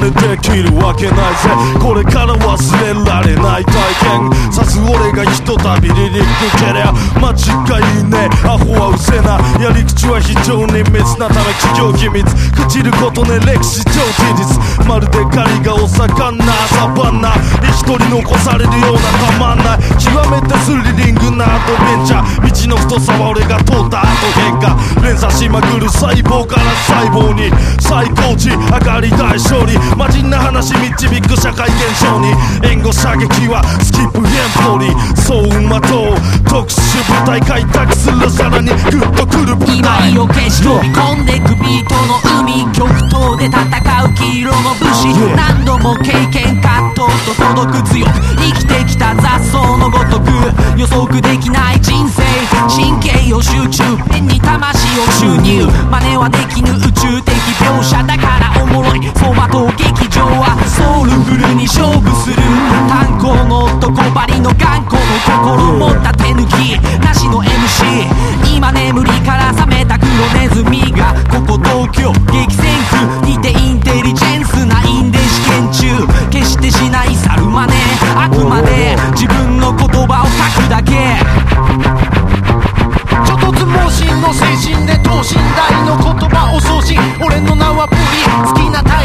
でできるわけないぜ。これから忘れられない体験。さす俺がひとたび離陸けりゃ間違いねえ。アホはうせな、やり口は非常に密なため企業秘密。朽ちることね歴史上事実。まるで狩りがお魚サバンナ。一人残されるようなたまんない。極めてスリリングなアドベンチャー。道の太さは俺が通った後変化。連鎖しまくる細胞から細胞に最高値上がり大勝利。魔人な話導く社会現象に援護射撃はスキップエントリー。そう馬と特殊部隊開拓するさらにグッとくる部隊。 祝いを消し飛び込んでくビートの海。極東で戦う黄色の武士。何度も経験葛藤と届く強く生きてきた雑草のごとく。予測できない人生神経を集中変に魂を注入。真似はできぬ宇宙的描写だからおもろい。相馬と劇場はソウルフルに勝負する。炭鉱の男ばりの頑固の心持った手抜きなしの MC。 今眠りから覚めた黒ネズミがここ東京激戦区にてインテリジェンスないんで試験中。決してしない猿真似。あくまで自分の言葉を書くだけ。 諸突猛進の精神で等身大の言葉を送信。俺の名はプリ好きな